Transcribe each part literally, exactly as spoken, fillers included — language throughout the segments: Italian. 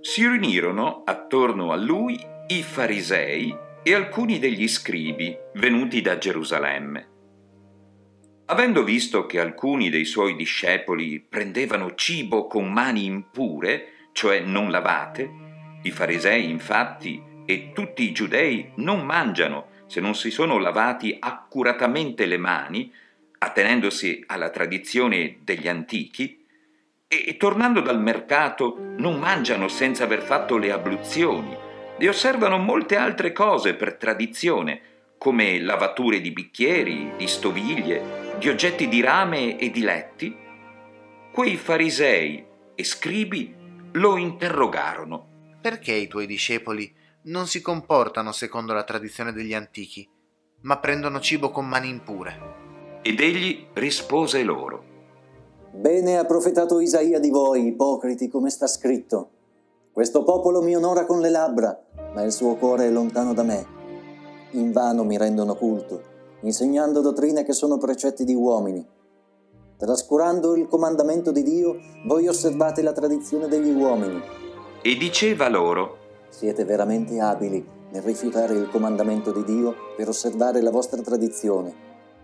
si riunirono attorno a lui i farisei e alcuni degli scribi venuti da Gerusalemme. Avendo visto che alcuni dei suoi discepoli prendevano cibo con mani impure, cioè non lavate, i farisei infatti e tutti i giudei non mangiano se non si sono lavati accuratamente le mani, attenendosi alla tradizione degli antichi, e tornando dal mercato non mangiano senza aver fatto le abluzioni e osservano molte altre cose per tradizione, come lavature di bicchieri, di stoviglie, di oggetti di rame e di letti, quei farisei e scribi lo interrogarono. Perché i tuoi discepoli non si comportano secondo la tradizione degli antichi, ma prendono cibo con mani impure? Ed egli rispose loro: Bene ha profetato Isaia di voi, ipocriti, come sta scritto. Questo popolo mi onora con le labbra, ma il suo cuore è lontano da me. Invano mi rendono culto, insegnando dottrine che sono precetti di uomini. Trascurando il comandamento di Dio, voi osservate la tradizione degli uomini. E diceva loro: Siete veramente abili nel rifiutare il comandamento di Dio per osservare la vostra tradizione.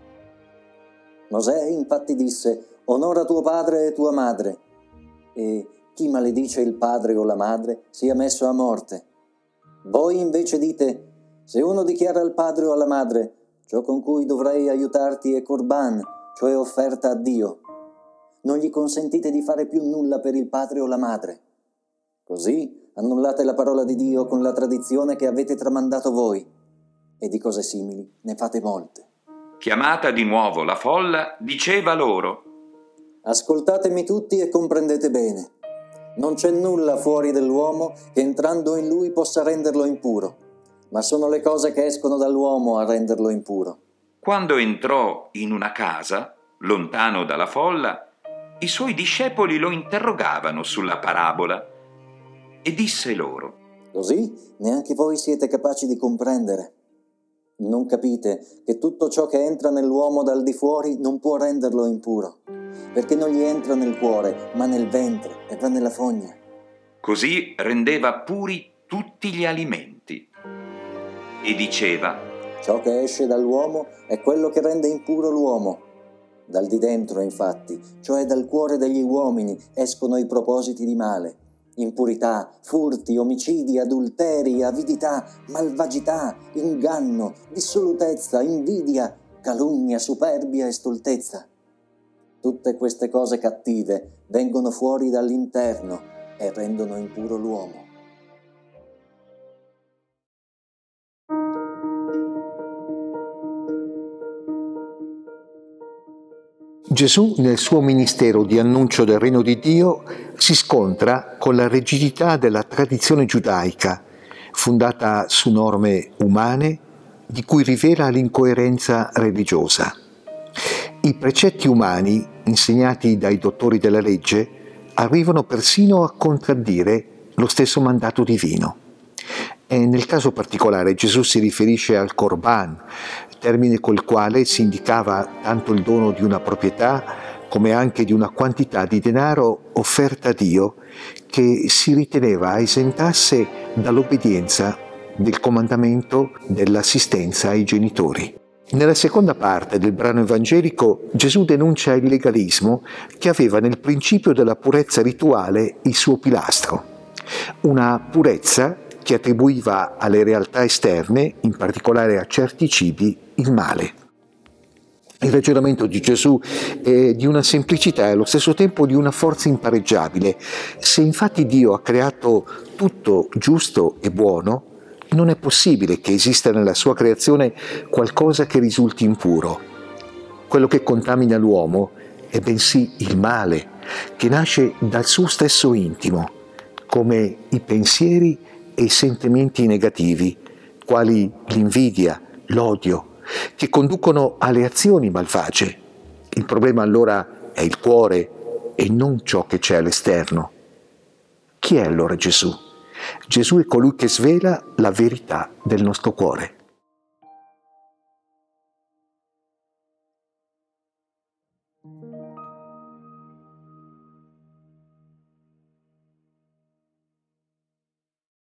Mosè infatti disse: onora tuo padre e tua madre, e chi maledice il padre o la madre sia messo a morte. Voi invece dite: se uno dichiara al padre o alla madre, ciò con cui dovrei aiutarti è Corban, cioè offerta a Dio, non gli consentite di fare più nulla per il padre o la madre. Così annullate la parola di Dio con la tradizione che avete tramandato voi, e di cose simili ne fate molte. Chiamata di nuovo la folla, diceva loro: Ascoltatemi tutti e comprendete bene. Non c'è nulla fuori dell'uomo che entrando in lui possa renderlo impuro, ma sono le cose che escono dall'uomo a renderlo impuro. Quando entrò in una casa, lontano dalla folla, i suoi discepoli lo interrogavano sulla parabola e disse loro: Così neanche voi siete capaci di comprendere. Non capite che tutto ciò che entra nell'uomo dal di fuori non può renderlo impuro, perché non gli entra nel cuore, ma nel ventre e va nella fogna. Così rendeva puri tutti gli alimenti. E diceva: Ciò che esce dall'uomo è quello che rende impuro l'uomo. Dal di dentro, infatti, cioè dal cuore degli uomini, escono i propositi di male, impurità, furti, omicidi, adulteri, avidità, malvagità, inganno, dissolutezza, invidia, calunnia, superbia e stoltezza. Tutte queste cose cattive vengono fuori dall'interno e rendono impuro l'uomo. Gesù, nel suo ministero di annuncio del Regno di Dio, si scontra con la rigidità della tradizione giudaica, fondata su norme umane, di cui rivela l'incoerenza religiosa. I precetti umani, insegnati dai dottori della legge, arrivano persino a contraddire lo stesso mandato divino. E nel caso particolare Gesù si riferisce al Corban, termine col quale si indicava tanto il dono di una proprietà come anche di una quantità di denaro offerta a Dio che si riteneva esentasse dall'obbedienza del comandamento dell'assistenza ai genitori. Nella seconda parte del brano evangelico Gesù denuncia il legalismo che aveva nel principio della purezza rituale il suo pilastro, una purezza che attribuiva alle realtà esterne, in particolare a certi cibi, il male. Il ragionamento di Gesù è di una semplicità e allo stesso tempo di una forza impareggiabile. Se infatti Dio ha creato tutto giusto e buono, non è possibile che esista nella sua creazione qualcosa che risulti impuro. Quello che contamina l'uomo è bensì il male, che nasce dal suo stesso intimo, come i pensieri e i sentimenti negativi, quali l'invidia, l'odio, che conducono alle azioni malvagie. Il problema allora è il cuore e non ciò che c'è all'esterno. Chi è allora Gesù? Gesù è colui che svela la verità del nostro cuore.